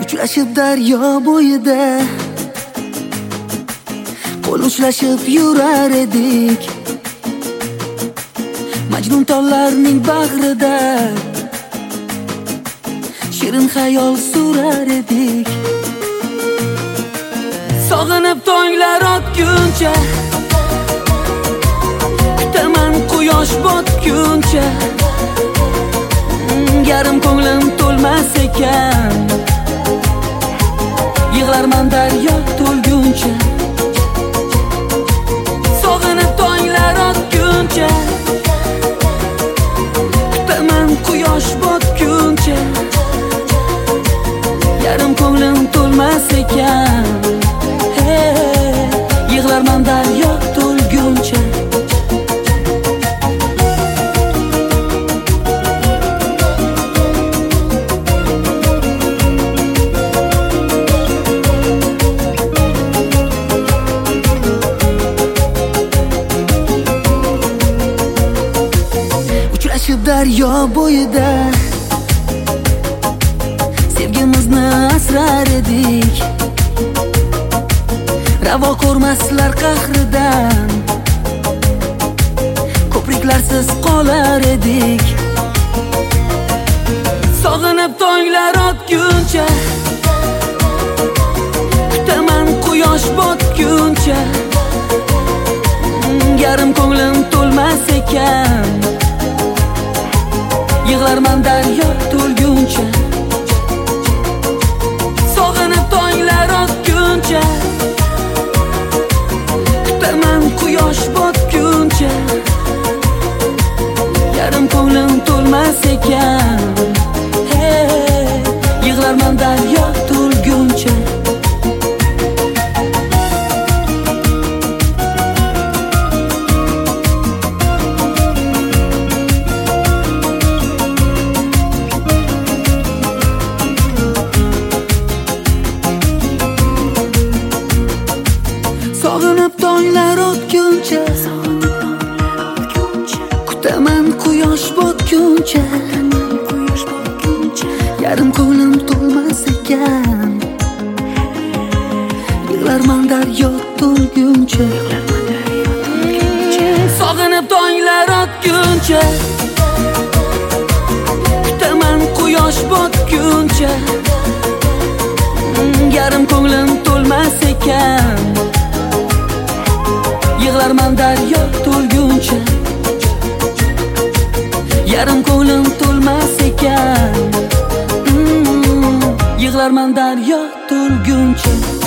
Uchrashib daryo bo'yida qo'l ushlashib yurar edik, majnun tollarning bag'rida shirin xayol surar edik. Sog'inib tonglar otguncha, kutaman quyosh botguncha, yarim ko'nglim to'lmas ekan, yig'larman daryo to'lguncha. Sog'inib tonglar otguncha, kutaman quyosh botguncha, yarim ko'nglim to'lmas ekan, yig'larman daryo to'lguncha. Uchrashib daryo bo'yida sevgimizni asrar edik, ravo ko'rmaslar qahridan, ko'priklarsiz qolar edik. Sog'inib tonglar otguncha, kutaman quyosh botguncha, yarim ko'nglim to'lmas ekan, yig'larman daryo to'lguncha. Sog'inib tonglar otguncha, kutaman quyosh botguncha, yarim ko'nglim to'lmas ekan, yig'larman daryo to'lguncha. Sog'inib tonglar otguncha, kutaman quyosh botguncha, yarim ko'nglim to'lmas ekan, yig'larman daryo to'lguncha. Sog'inib tonglar otguncha, kutaman quyosh botguncha, yarim ko'nglim to'lmas ekan, yig'larman daryo to'lguncha. Yarim ko'nglim to'lmas ekan, yig'larman daryo to'lguncha.